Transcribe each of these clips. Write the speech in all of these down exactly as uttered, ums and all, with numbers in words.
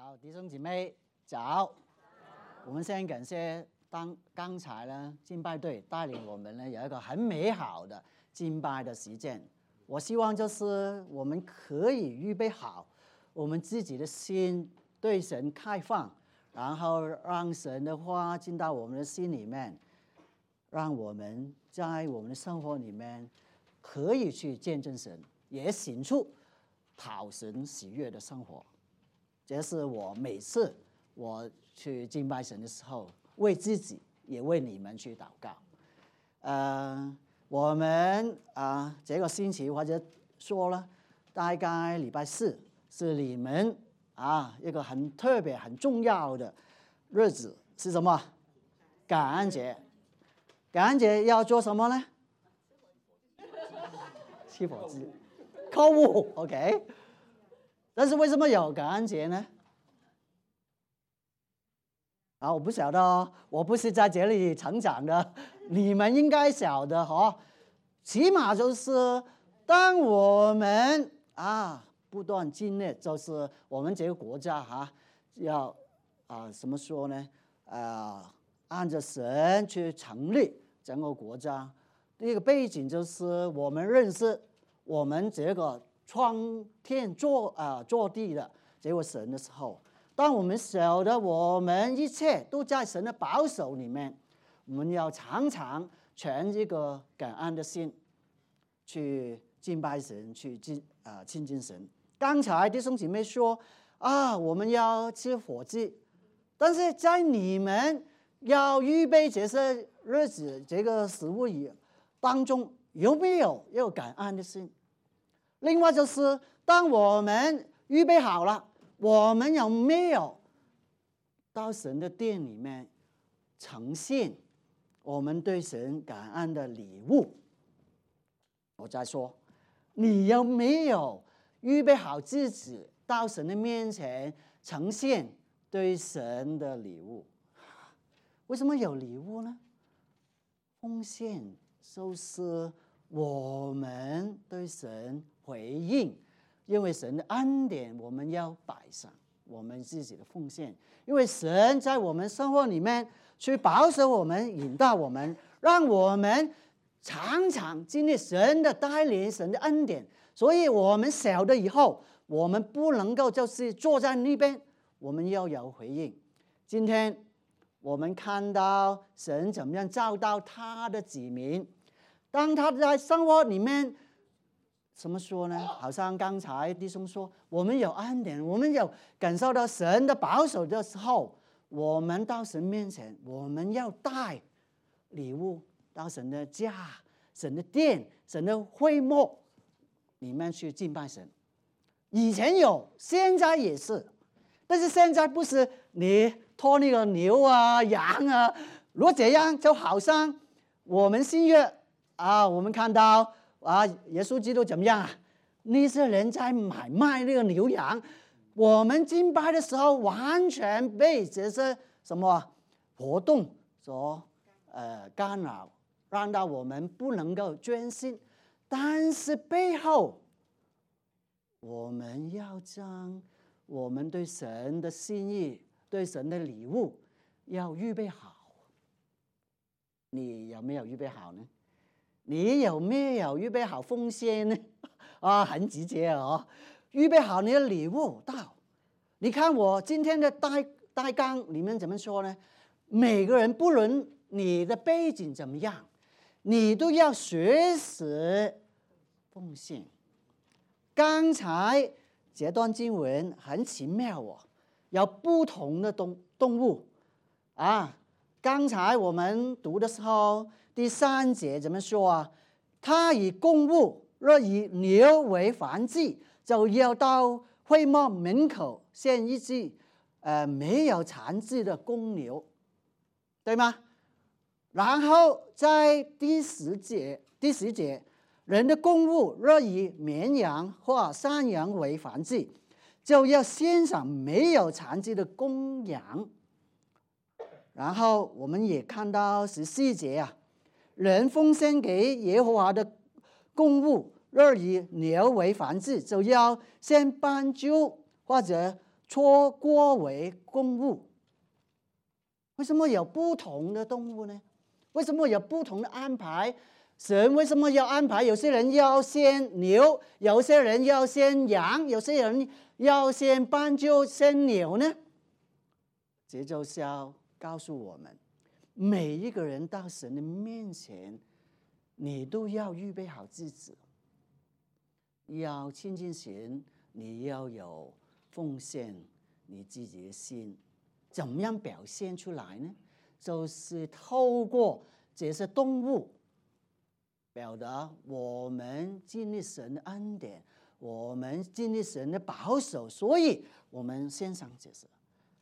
好，弟兄姐妹早。我们先感谢当刚才呢敬拜队带领我们呢有一个很美好的敬拜的时间。我希望就是我们可以预备好我们自己的心，对神开放，然后让神的话进到我们的心里面，让我们在我们的生活里面可以去见证神，也行出讨神喜悦的生活。这是我每次我去敬拜神的时候，为自己也为你们去祷告。呃，我们啊、呃、这个星期或者说了，大概礼拜四是你们啊一个很特别很重要的日子，是什么？感恩节。感恩节要做什么呢？吃火鸡，购物 ，OK。但是为什么有感恩节呢？啊，我不晓得哦，我不是在这里成长的，你们应该晓得哦。起码就是当我们啊不断经历，就是我们这个国家哈、啊，要啊怎么说呢？啊，按照神去成立整个国家，这个背景就是我们认识我们这个创天做啊做地的这位神的时候，当我们晓得我们一切都在神的保守里面，我们要常常全这个感恩的心去敬拜神，去敬啊亲近神。刚才弟兄姐妹说啊，我们要吃火鸡，但是在你们要预备这些日子这个食物当中，有没有有感恩的心？另外就是，当我们预备好了，我们有没有到神的殿里面呈现我们对神感恩的礼物？我再说，你有没有预备好自己到神的面前呈现对神的礼物？为什么有礼物呢？奉献就是我们对神回应，因为神的恩典，我们要摆上我们自己的奉献，因为神在我们生活里面去保守我们，引导我们，让我们常常经历神的带领，神的恩典。所以我们晓得以后，我们不能够就是坐在那边，我们要有回应。今天我们看到神怎么样照到他的子民，当他在生活里面怎么说呢？好像刚才弟兄说，我们有恩典，我们有感受到神的保守的时候，我们到神面前，我们要带礼物到神的家、神的殿、神的会幕里面去敬拜神。以前有，现在也是，但是现在不是你拖那个牛啊、羊啊，如果这样，就好像我们新约啊，我们看到啊，耶稣基督怎么样啊？那些人在买卖那个牛羊，我们敬拜的时候完全被这些什么活动所呃干扰，让到我们不能够专心。但是背后，我们要将我们对神的心意、对神的礼物要预备好。你有没有预备好呢？你有没有预备好奉献呢？啊，很直接哦，预备好你的礼物到。你看我今天的大大纲里面怎么说呢？每个人不论你的背景怎么样，你都要学习奉献。刚才这段经文很奇妙哦，有不同的动动物啊。刚才我们读的时候，第三节怎么说啊？他以公物，若以牛为燔祭，就要到会幕门口献一只呃没有残疾的公牛，对吗？然后在第十节，第十节，人的公物若以绵羊或山羊为燔祭，就要献上没有残疾的公羊。然后我们也看到十四节啊，人奉献给耶和华的公物，若以牛为燔祭，就要先斑鸠或者撮锅为供物。为什么有不同的动物呢？为什么有不同的安排？神为什么要安排有些人要先牛，有些人要先羊，有些人要先斑鸠先牛呢？这就是要告诉我们，每一个人到神的面前，你都要预备好自己，要亲近神，你要有奉献你自己的心。怎么样表现出来呢？就是透过这些动物表达我们经历神的恩典，我们经历神的保守，所以我们献上这些。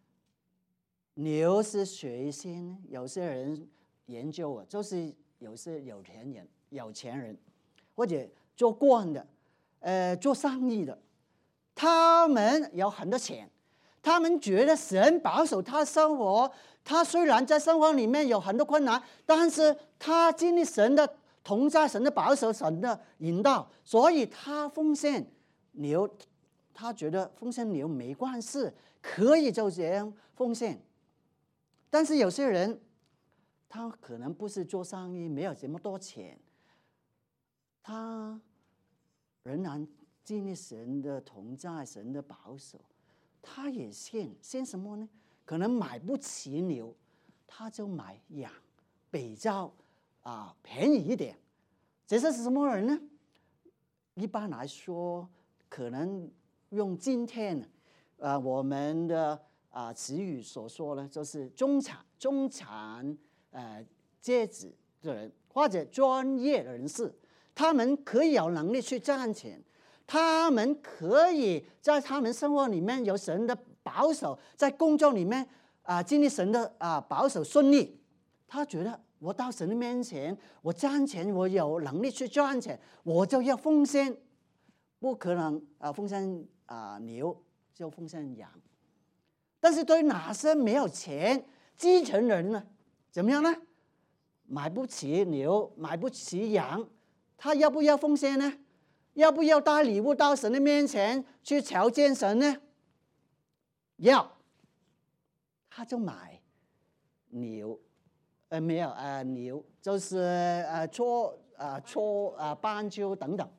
牛是谁先呢？有些人研究啊，就是有些有钱人、有钱人或者做官的，呃，做生意的，他们有很多钱。他们觉得神保守他生活，他虽然在生活里面有很多困难，但是他经历神的同在、神的保守、神的引导，所以他奉献牛，他觉得奉献牛没关系，可以就这样奉献。但是有些人，他可能不是做生意，没有这么多钱，他仍然经历神的同在、神的保守。他也献献什么呢？可能买不起牛，他就买羊，比较啊便宜一点。这是什么人呢？一般来说，可能用今天啊、呃、我们的啊词语所说呢，就是中产中产呃阶级的人，或者专业人士，他们可以有能力去赚钱。他们可以在他们生活里面有神的保守，在工作里面啊、呃、经历神的啊、呃、保守顺利。他觉得我到神的面前，我赚钱，我有能力去赚钱，我就要奉献，不可能啊、呃、奉献啊、呃、牛就奉献羊。但是对哪些没有钱基层人呢？怎么样呢？买不起牛，买不起羊，他要不要奉献呢？要不要带礼物到神的面前去朝见神呢？要，他就买牛，呃，没有，呃，牛就是呃撮呃撮呃斑鸠等等。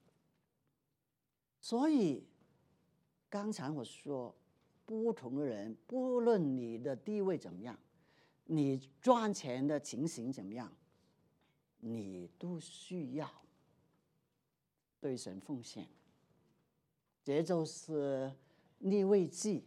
所以刚才我说，不同的人，不论你的地位怎么样，你赚钱的情形怎么样，你都需要对神奉献。这就是利未记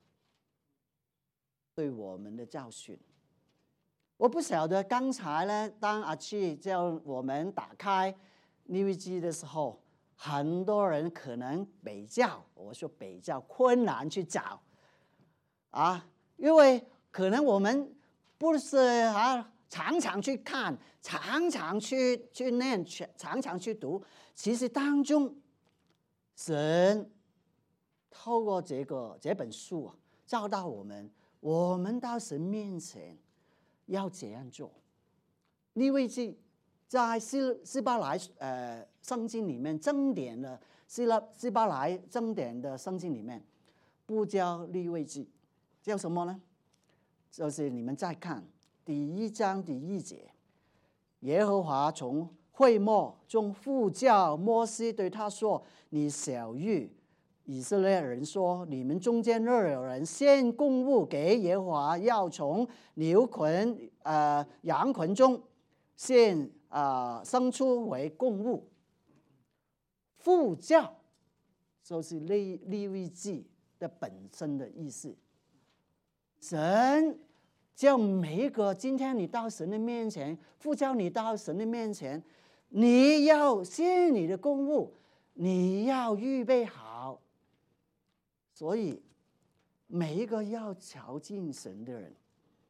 对我们的教训。我不晓得刚才呢，当阿去叫我们打开利未记的时候，很多人可能比较，我说比较困难去找啊，因为可能我们不是啊常常去看，常常去去念，常常去读。其实当中，神透过这个这本书啊，教导我们，我们到神面前要怎样做。利未记在希希伯来呃圣经里面经典的希腊希伯来经典的圣经里面，不叫利未记，叫什么呢？就是你们再看第一章第一节，耶和华从会幕中呼叫摩西，对他说：“你晓谕以色列人说，你们中间若有人献供物给耶和华，要从牛群、呃羊群中献啊牲畜为供物。”呼叫就是利利未记的本身的意思。神叫每一个今天你到神的面前，呼叫你到神的面前，你要献你的供物，你要预备好。所以每一个要朝见神的人，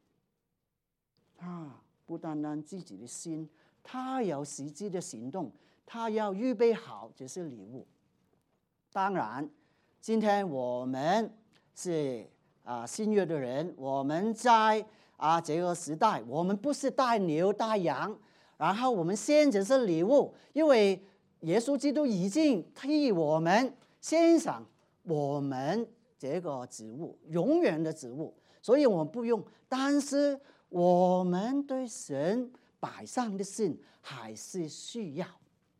他不单单自己的心，他有实际的行动，他要预备好这些礼物。当然，今天我们是啊新约的人，我们在啊这个时代，我们不是带牛带羊，然后我们献这些礼物，因为耶稣基督已经替我们献上我们这个职务，永远的职务，所以我们不用。但是我们对神摆上的心还是需要。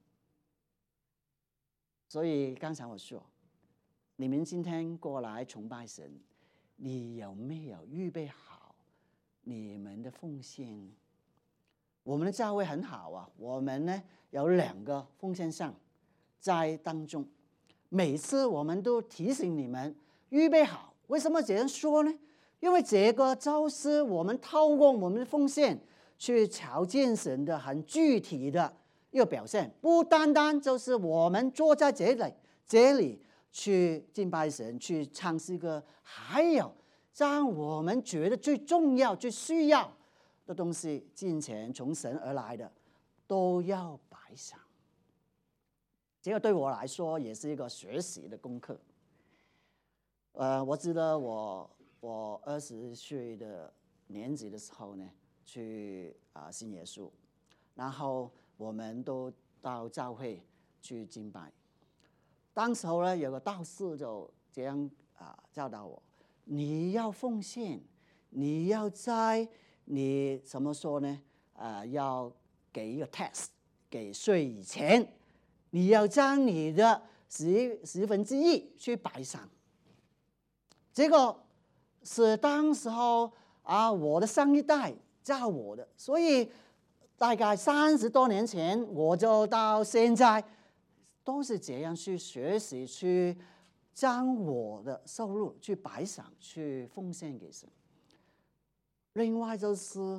所以刚才我说，你们今天过来崇拜神，你有没有预备好你们的奉献？我们的教会很好啊，我们呢有两个奉献箱在当中，每次我们都提醒你们预备好。为什么这样说呢？因为这个就是我们透过我们的奉献去朝见神的很具体的一个表现，不单单就是我们坐在这里这里去敬拜神、去唱诗歌，还有让我们觉得最重要、最需要的东西，金钱从神而来的，都要摆上。这个对我来说也是一个学习的功课。呃，我记得我我二十岁的年纪的时候呢，去啊、呃、信耶稣，然后我们都到教会去敬拜。当时候呢，有个道士就这样啊、呃、教导我：你要奉献，你要在你怎么说呢？啊、呃，要给一个 test， 给税以前，你要将你的十十分之一去摆上。这个是当时候啊，我的上一代教我的，所以大概三十多年前，我就到现在都是这样去学习，去将我的收入去摆上，去奉献给神。另外就是，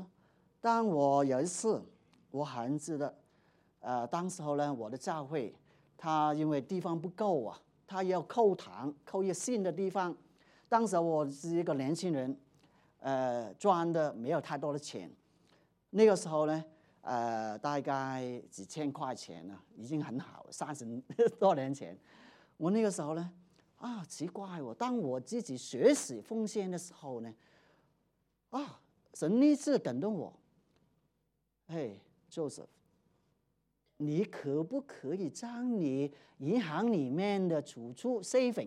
当我有一次，我很记得，呃，当时候呢，我的教会，它因为地方不够啊，它要扣堂，扣一个新的地方。当时我是一个年轻人，呃，赚的没有太多的钱。那个时候呢，呃，大概几千块钱呢，已经很好了。三十多年前，我那个时候呢，啊，奇怪哦，当我自己学习奉献的时候呢，啊。神那次感动我，嘿 ，Joseph， 你可不可以将你银行里面的储蓄 saving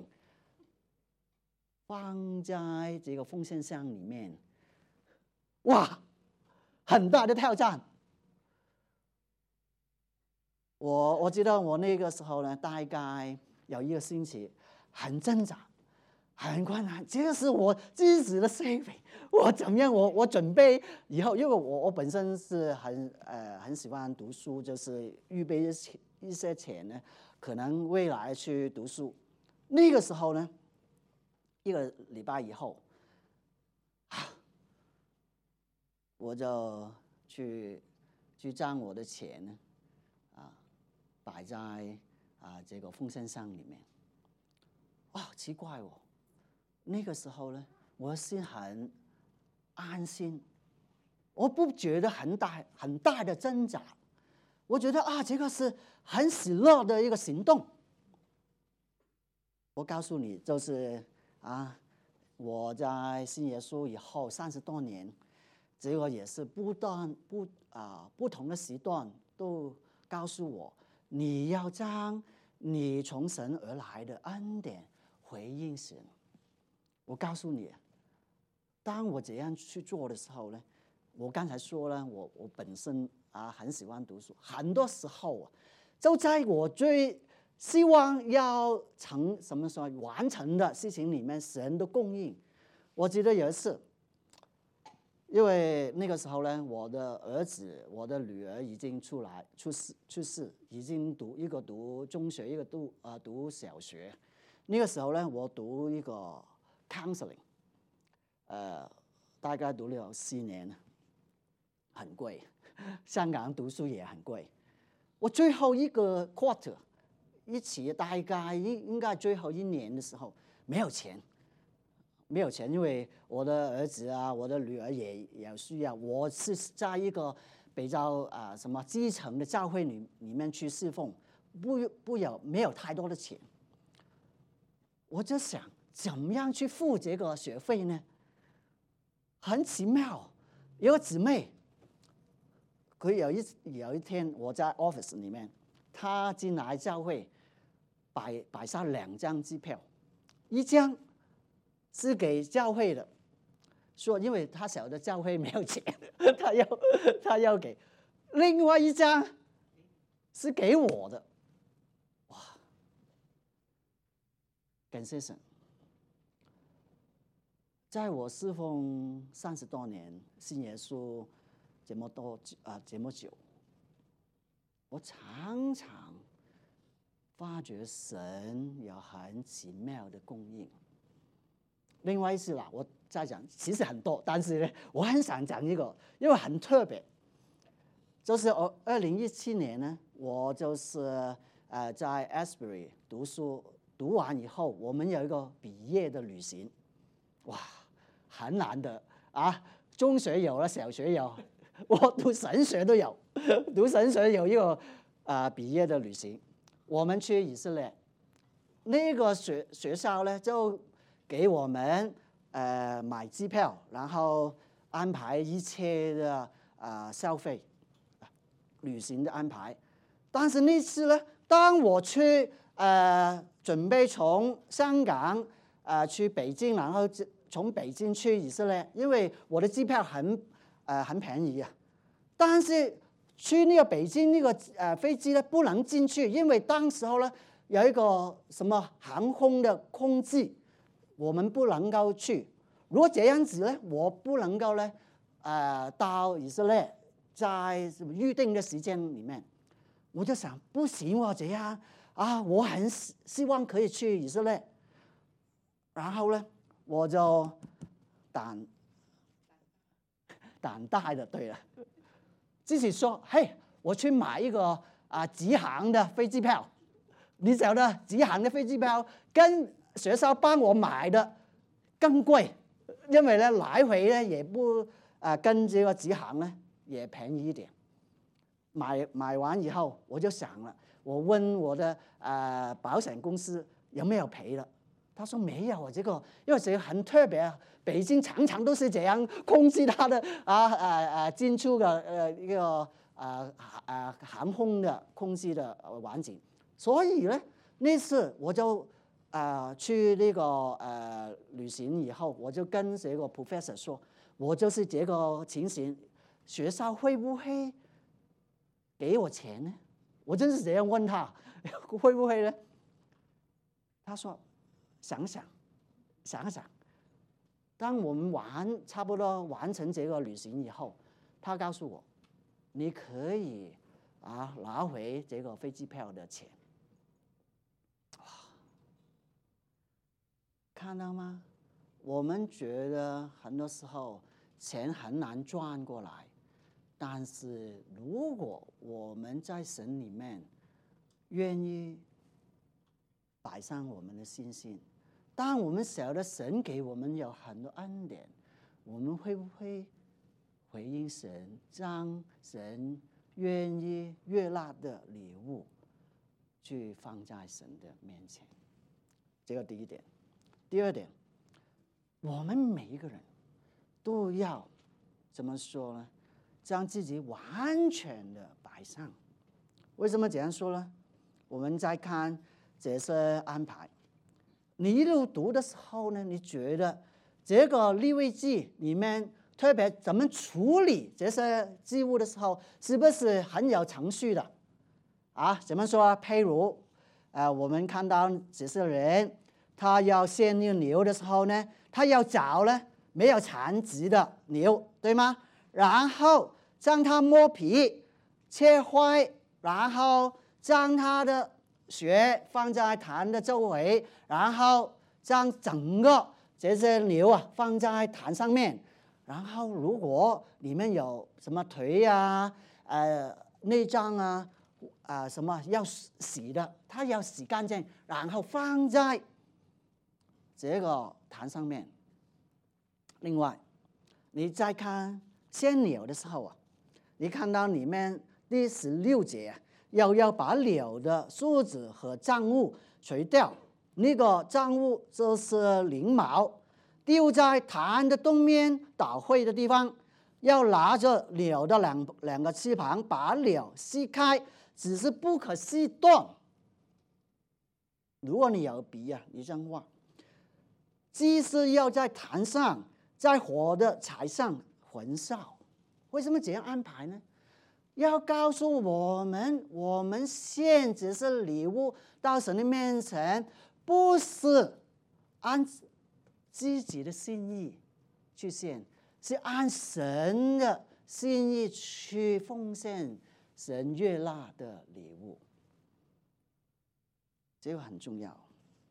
放在这个奉献箱里面？哇，很大的挑战。我我记得我那个时候呢，大概有一个星期，很挣扎。很困难，这个是我自己的 saving， 我怎么样？我我准备以后，因为我我本身是很呃很喜欢读书，就是预备一些一些钱呢，可能未来去读书。那个时候呢，一个礼拜以后，啊，我就去去将我的钱呢，啊，摆在啊这个奉献箱里面。哇，奇怪哦！那个时候呢，我心很安心，我不觉得很大很大的挣扎，我觉得啊，这个是很喜乐的一个行动。我告诉你，就是啊，我在信耶稣以后三十多年，这个也是不断不啊不同的时段都告诉我，你要将你从神而来的恩典回应神。我告诉你，当我这样去做的时候呢，我刚才说了，我我本身啊很喜欢读书，很多时候啊，就在我最希望要成什么说完成的事情里面，神的供应。我记得有一次，因为那个时候呢，我的儿子、我的女儿已经出来出世出世，已经读一个读中学，一个读啊、呃、读小学。那个时候呢，我读一个 counseling， 呃，大概读了四年，很贵，香港读书也很贵。我最后一个 quarter 一起大概应应该最后一年的时候没有钱，没有钱，因为我的儿子啊，我的女儿也也需要。我是在一个比较啊、呃、什么基层的教会里里面去侍奉，不不有没有太多的钱。我就想怎么样去付这个学费呢？很奇妙，有个姊妹，佢有一有一天我在 office 里面，她进来教会，摆摆下两张支票，一张是给教会的，说因为他晓得教会没有钱，他要他要给。另外一张是给我的，哇！感谢神，在我侍奉三十多年，信耶稣这么多啊这么久，我常常发觉神有很奇妙的供应。另外一次啦，我再讲，其实很多，但是呢，我很想讲一个，因为很特别。就是我二零一七年呢，我就是呃在 Asbury 读书，读完以后，我们有一个毕业的旅行，哇，很难的啊！中学有了，小学有，我读神学都有，读神学有一个啊、呃、毕业的旅行，我们去以色列，那个学学校呢就给我们呃买机票，然后安排一切的啊、呃、消费。旅行的安排，但是那次呢，当我去呃准备从香港呃去北京，然后从北京去以色列，因为我的机票很呃很便宜啊，但是去那个北京那个呃飞机呢不能进去，因为当时候呢有一个什么航空的空隙，我们不能够去。如果这样子呢，我不能够呢呃到以色列。在预定的时间里面，我就想不行哦，这样啊，我很希望可以去以色列。然后呢，我就胆胆大的，对了，自己说，嘿，我去买一个啊直航的飞机票。你晓得，直航的飞机票跟学校帮我买的更贵，因为呢来回呢也不啊跟这个直航呢。也便宜一点，买买完以后我就想了，我问我的呃保险公司有没有赔了，他说没有啊，这个因为这个很特别啊，北京常常都是这样控制它的啊呃呃进出的呃一个呃呃航空的空气的环境，所以呢那次我就啊、呃、去那个呃旅行以后，我就跟这个 professor 说，我就是这个情形。学校会不会给我钱呢？我真是这样问他，会不会呢？他说：“想想，想想。”当我们完差不多完成这个旅行以后，他告诉我：“你可以啊拿回这个飞机票的钱。”哇，看到吗？我们觉得很多时候钱很难赚过来。但是，如果我们在神里面愿意摆上我们的信心，当我们晓得神给我们有很多恩典，我们会不会回应神，将神愿意悦纳的礼物去放在神的面前？这个第一点。第二点，我们每一个人都要怎么说呢？将自己完全的摆上。为什么这样说呢？我们再看这些安排，你一路读的时候呢，你觉得这个利未记里面特别怎么处理这些祭物的时候，是不是很有程序的啊？怎么说？譬如呃，我们看到这些人，他要献那个牛的时候呢，他要找呢没有残疾的牛，对吗？然后将它剥皮切块，然后将它的血放在坛的周围，然后将整个这些牛啊放在坛上面。然后如果里面有什么腿啊、呃内脏啊、啊、呃、什么要洗的，它要洗干净，然后放在这个坛上面。另外，你再看献牛的时候啊，你看到里面第十六节啊，要要把牛的梳子和脏物除掉，那个脏物就是翎毛，丢在坛的东面捣会的地方，要拿着牛的两两个翅膀，把牛撕开，只是不可撕断。如果你有笔啊，你这样画， 祭司要在坛上，在火的柴上焚烧。为什么这样安排呢？要告诉我们，我们献只是礼物到神的面前，不是按自己的心意去献，是按神的心意去奉献神悦纳的礼物。这个很重要。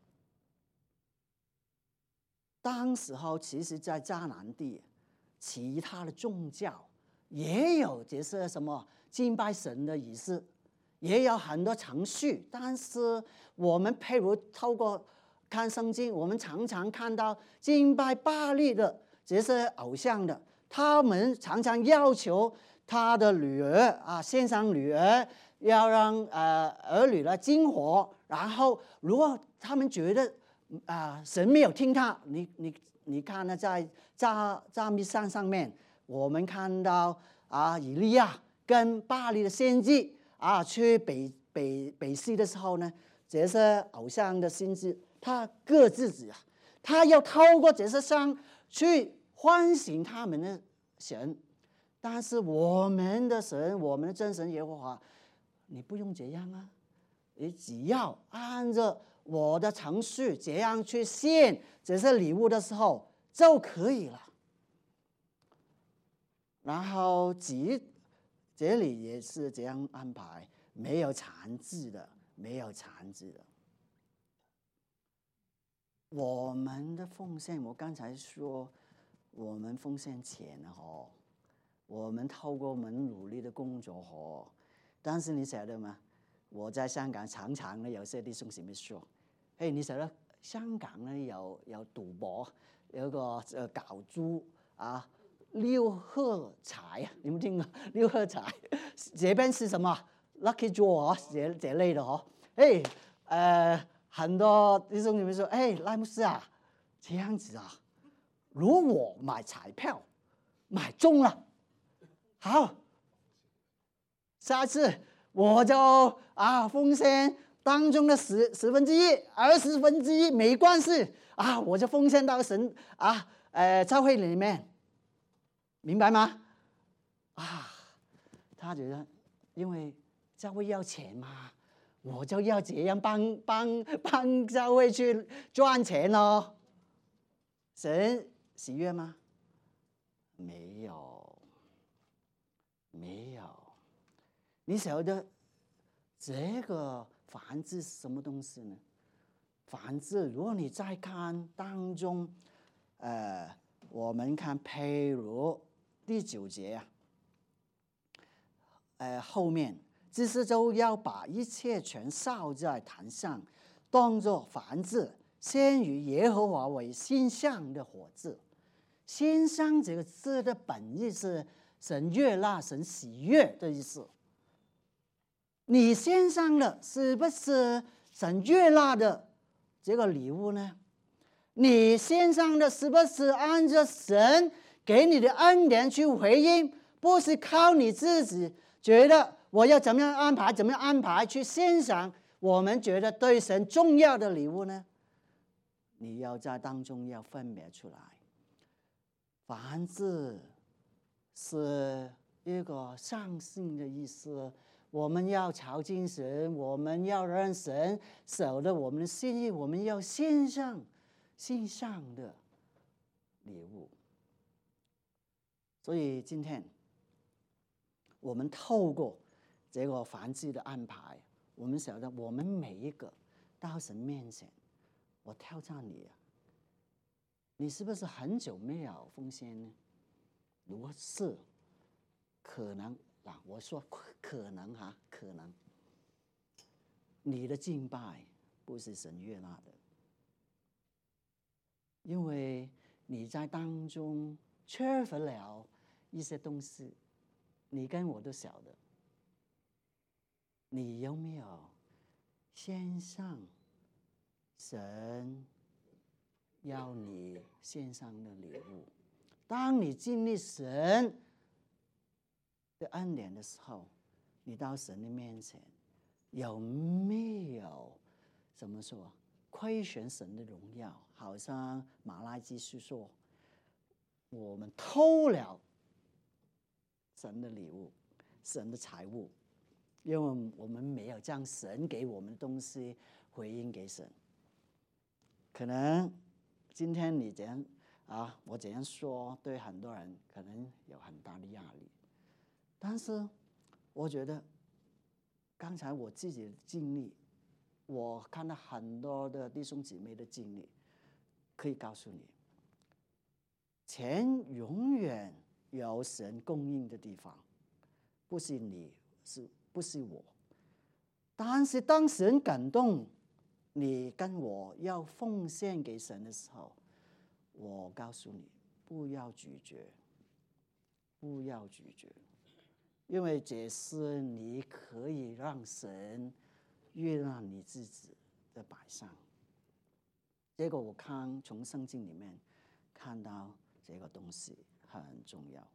当时候其实在迦南地，其他的宗教也有这些什么敬拜神的仪式，也有很多程序。但是我们譬如透过看圣经，我们常常看到敬拜巴力的这些偶像的，他们常常要求他的女儿啊，献上女儿，要让呃儿女来金火。然后如果他们觉得啊、呃、神没有听他，你你你看呢，在加加密山上面，我们看到啊以利亚跟巴力的先知啊去北北北西的时候呢，这些偶像的先知他各自己啊，他要透过这些山去唤醒他们的神。但是我们的神，我们的真神耶和华，你不用这样啊，你只要按着我的程序这样去献这些礼物的时候就可以了。然后这这里也是这样安排，没有残制的，没有残制的。我们的奉献，我刚才说，我们奉献钱哦，我们透过我们努力的工作哦，但是你晓得吗？我在香港常常呢，有些弟兄姊妹说：“嘿，你晓得香港呢有有赌博，有個呃搞珠啊，六合彩啊，你們聽過六合彩？這邊是什麼 ？Lucky Draw 啊，這這類的哦。哎，呃，很多弟兄姊妹說：哎，賴牧師啊，這樣子啊，如果買彩票買中了，好，下次。”我就啊奉献当中的十十分之一、二十分之一没关系啊，我就奉献到神啊，呃，教会里面，明白吗？啊，他觉得因为教会要钱嘛，我就要这样帮帮帮教会去赚钱咯。神喜悦吗？没有，没有。你晓得这个燔祭是什么东西呢？燔祭，如果你再看当中，呃，我们看譬如第九节啊，呃，后面祭司就要把一切全烧在坛上，当作燔祭，献于耶和华为馨香的火祭。馨香这个字的本意是神悦纳、神喜悦的意思。你献上的是不是神悦纳的这个礼物呢？你献上的是不是按照神给你的恩典去回应？不是靠你自己觉得我要怎么样安排，怎么样安排去献上我们觉得对神重要的礼物呢？你要在当中要分别出来。燔祭是一个上信的意思。我们要朝近神，我们要让神守着我们的心意，我们要献上献上的礼物。所以今天我们透过这个燔祭的安排，我们晓得我们每一个到神面前，我挑战你啊，你是不是很久没有奉献呢？如果是，可能啊，我说可能哈、啊，可能你的敬拜不是神悦纳的，因为你在当中缺乏了一些东西，你跟我都晓得。你有没有献上神要你献上的礼物？当你经历神的恩典的时候，你到神的面前有没有怎么说？亏亏损神的荣耀，好像马拉基书说，我们偷了神的礼物，神的财物，因为我们没有将神给我们的东西回应给神。可能今天你这样啊，我这样说，对很多人可能有很大的压力。但是我觉得，刚才我自己的经历，我看到很多的弟兄姊妹的经历，可以告诉你，钱永远有神供应的地方，不是你，是不是我？但是当神感动你跟我要奉献给神的时候，我告诉你，不要拒绝，不要拒绝，因为这是你可以让神悦纳你自己的摆上。这个我看从圣经里面看到这个东西很重要。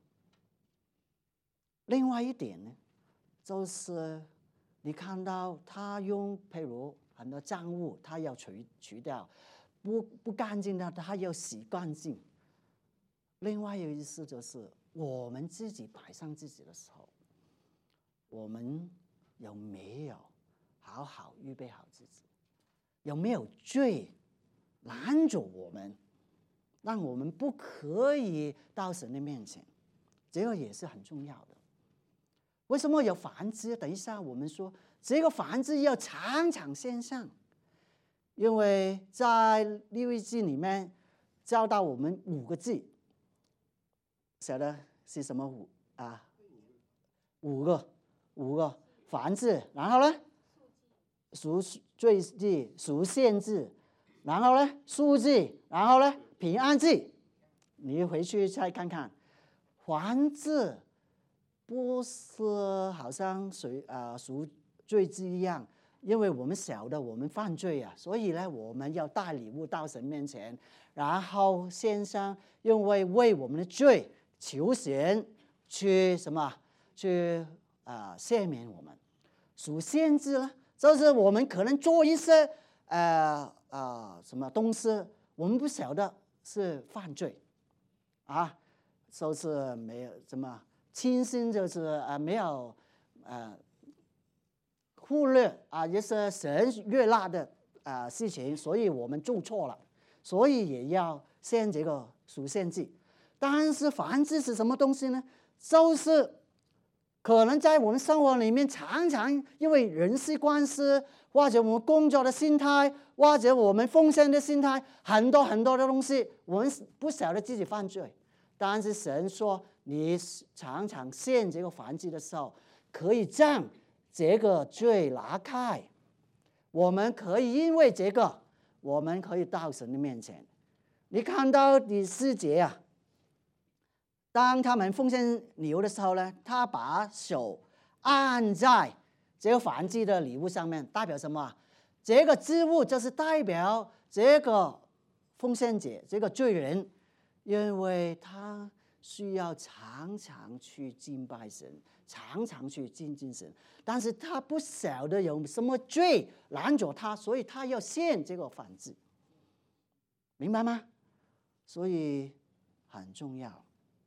另外一点呢，就是你看到他用譬如很多脏物，他要除除掉，不不干净的他要洗干净。另外一个意思就是我们自己摆上自己的时候，我们有没有好好预备好自己？有没有罪拦住我们，让我们不可以到神的面前？这个也是很重要的。为什么有燔祭？等一下我们说这个燔祭要常常献上，因为在利未记里面教导我们五个字，晓得是什么五啊？五个，五个燔祭，然后呢，赎罪祭、赎献祭，然后呢，赎祭，然后呢，平安祭。你回去再看看，燔祭不是好像谁啊赎罪祭一样，因为我们晓得我们犯罪啊，所以呢，我们要带礼物到神面前，然后献上，因为为我们的罪求神去什么去啊、呃、赦免我们。赎献祭呢，就是我们可能做一些呃呃什么东西，我们不晓得是犯罪啊，就是没有什么轻心，就是呃没有呃忽略啊一些神悦纳的啊、呃、事情，所以我们做错了，所以也要献这个赎献祭。但是燔祭是什么东西呢？就是可能在我们生活里面，常常因为人际关系，或者我们工作的心态，或者我们奉献的心态，很多很多的东西，我们不晓得自己犯罪。但是神说，你常常献这个燔祭的时候，可以将这个罪拿开。我们可以因为这个，我们可以到神的面前。你看到第四节啊，当他们奉献牛的时候呢，他把手按在这个燔祭的礼物上面，代表什么？这个祭物就是代表这个奉献者，这个罪人，因为他需要常常去敬拜神，常常去亲近神，但是他不晓得有什么罪拦住他，所以他要献这个燔祭，明白吗？所以很重要。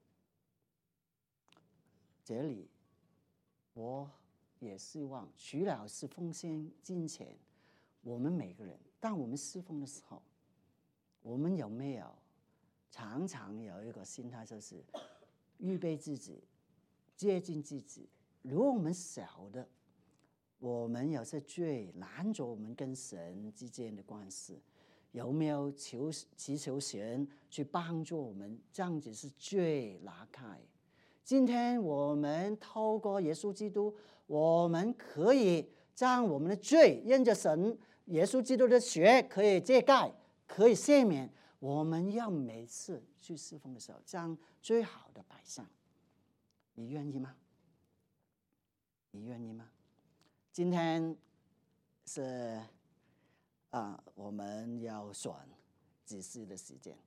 这里我也希望，除了是奉献金钱，我们每个人当我们侍奉的时候，我们有没有常常有一个心态，就是预备自己，接近自己。如果我们晓得我们有些罪拦着我们跟神之间的关系，有没有求祈求神去帮助我们，这样子是罪拿开。今天我们透过耶稣基督，我们可以将我们的罪因着神耶稣基督的血可以遮盖，可以赦免。我们要每次去侍奉的时候，将最好的摆上。你愿意吗？你愿意吗？今天是啊，我们要选指示的时间，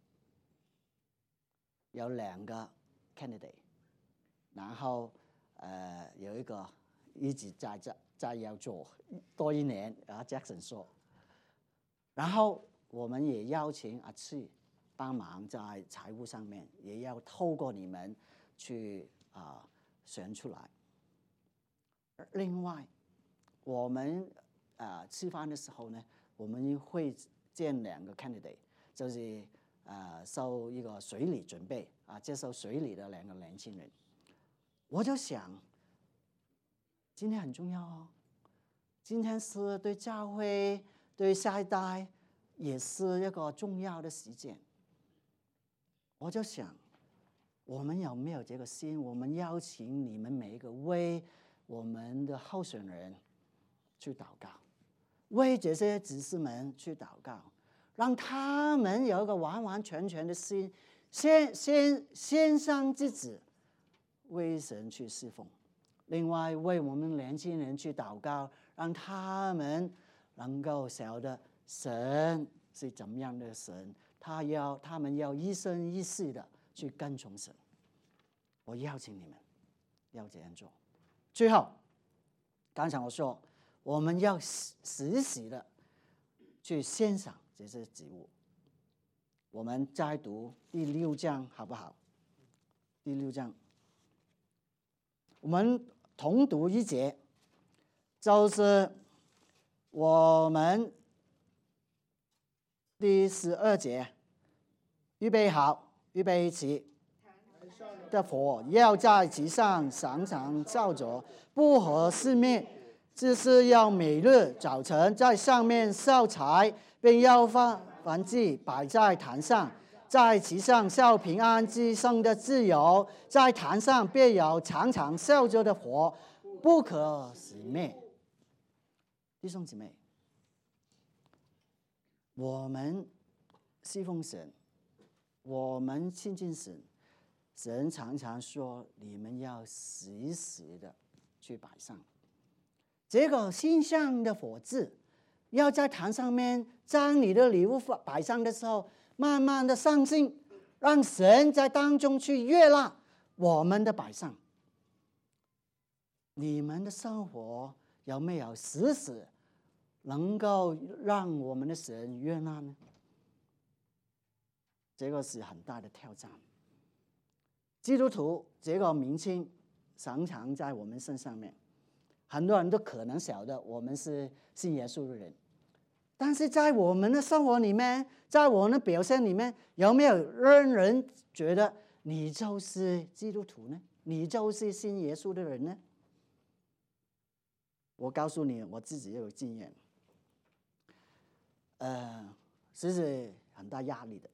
有两个 candidate。然后，呃，有一个一直在在在要做多一年，然后 Jackson 说，然后我们也邀请阿次帮忙在财务上面，也要透过你们去啊、呃、选出来。另外，我们啊、呃、吃饭的时候呢，我们会见两个 candidate， 就是啊、呃、受一个水礼准备啊接受水礼的两个年轻人。我就想，今天很重要哦，今天是对教会、对下一代也是一个重要的时间。我就想，我们有没有这个心？我们邀请你们每一个为我们的候选人去祷告，为这些执事们去祷告，让他们有一个完完全全的心，先先献上自己，为神去侍奉。另外，为我们年轻人去祷告，让他们能够晓得神是怎么样的神，他要他们要一生一世的去跟从神。我邀请你们要这样做。最后，刚才我说，我们要实时的去欣赏这些植物。我们再读第六章好不好？第六章，我们同读一节，就是我们第十二节，预备好，预备起。的火要在其上常常照着，不可熄灭。只是要每日早晨在上面烧柴，并要放燔祭摆在坛上，在其上烧平安之圣的自由，在坛上便有常常烧着的火，不可熄灭。弟兄姊妹，我们侍奉神，我们亲近神，神常常说你们要时时的去摆上这个馨香的火字，要在坛上面将你的礼物摆上的时候，慢慢的上升，让神在当中去悦纳我们的摆上。你们的生活有没有时时能够让我们的神悦纳呢？这个是很大的挑战。基督徒这个名称常常在我们身上面，很多人都可能晓得我们是信耶稣的人，但是在我们的生活里面，在我们的表现里面，有没有让人觉得你就是基督徒呢？你就是信耶稣的人呢？我告诉你，我自己也有经验，呃，其实很大压力的，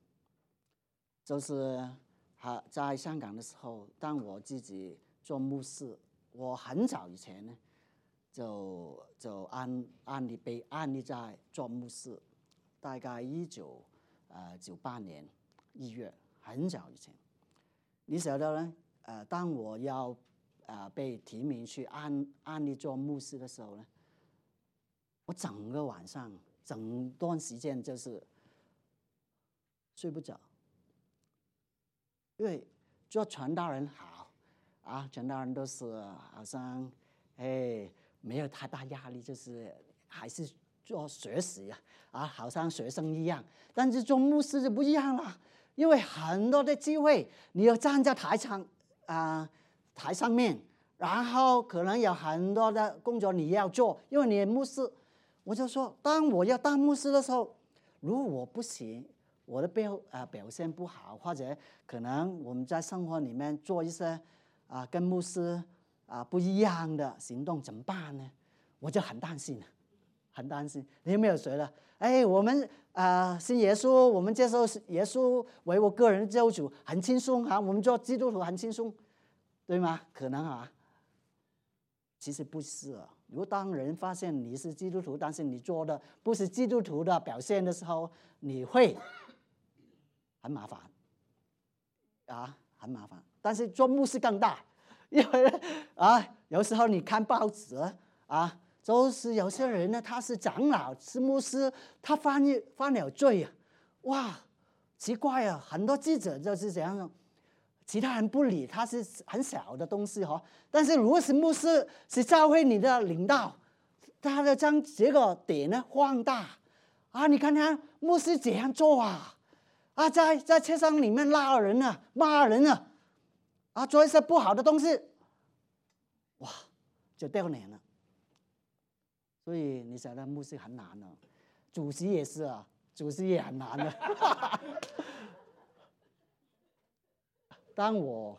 就是在香港的时候，当我自己做牧师，我很早以前呢，就就安安利被安利在做牧师，大概一九呃九八年一月，很早以前。你晓得呢？呃，当我要呃被提名去安安利做牧师的时候呢，我整个晚上整段时间就是睡不着。因为做传道人好啊，传道人都是好像哎没有太大压力，就是还是做学习啊啊，好像学生一样。但是做牧师就不一样了，因为很多的机会，你要站在台上啊、呃、台上面，然后可能有很多的工作你要做，因为你牧师。我就说，当我要当牧师的时候，如果我不行，我的表呃表现不好，或者可能我们在生活里面做一些啊、呃、跟牧师啊、呃、不一样的行动，怎么办呢？我就很担心，很担心。你有没有觉得，哎，我们啊、呃、信耶稣，我们接受耶稣为我个人的救主，很轻松啊，我们做基督徒很轻松，对吗？可能啊，其实不是啊。如果当人发现你是基督徒，但是你做的不是基督徒的表现的时候，你会很麻烦啊，很麻烦。但是做牧师更大，因为啊，有时候你看报纸啊，就是有些人呢，他是长老，是牧师，他犯犯了罪啊，哇，奇怪啊，很多记者就是这样，其他人不理，他是很小的东西哈。但是如果是牧师，是教会你的领导，他就将这个点呢放大， 啊，你看看牧师怎样做啊，啊，在在车厢里面拉人啊，骂人啊，啊，做一些不好的东西，哇，就掉脸了。所以你晓得牧师很难的，主席也是啊，主席也很难的。当我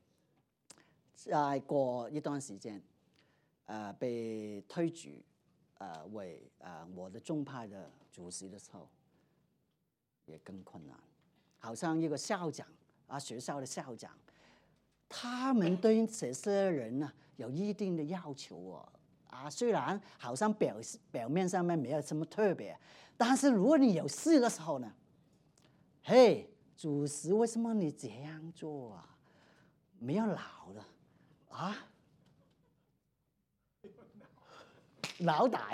再过一段时间，呃，被推举。呃，为呃我的宗派的主席的时候，也更困难。好像一个校长啊，学校的校长，他们对这些人呢有一定的要求哦。啊，虽然好像表表面上面没有什么特别，但是如果你有事的时候呢，嘿，主席为什么你这样做啊？没有脑的啊？脑袋，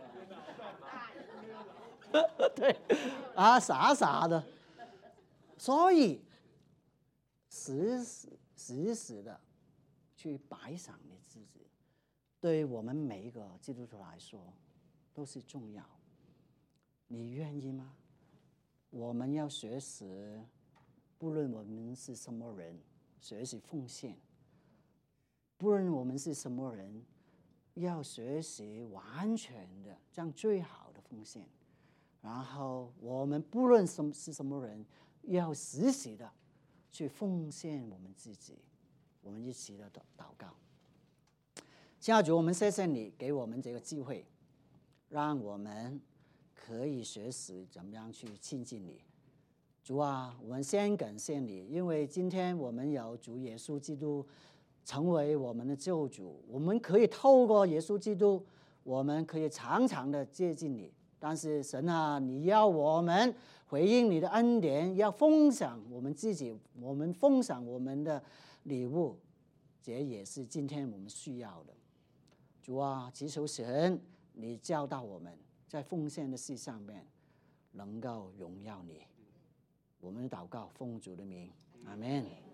对，啊，傻傻的，所以时时时时的去摆上你自己，对我们每一个基督徒来说都是重要。你愿意吗？我们要学习，不论我们是什么人，学习奉献；不论我们是什么人，要学习完全的将最好的奉献。然后我们不论什么是什么人，要实时的去奉献我们自己。我们一起的祷告。亲爱的主，我们谢谢你给我们这个机会，让我们可以学习怎么样去亲近你。主啊，我们先感谢你，因为今天我们有主耶稣基督成为我们的救主，我们可以透过耶稣基督，我们可以常常的接近你。但是神啊，你要我们回应你的恩典，要分享我们自己，我们分享我们的礼物，这也是今天我们需要的。主啊，祈求神你教导我们在奉献的事上面能够荣耀你。我们的祷告奉主的名，阿们。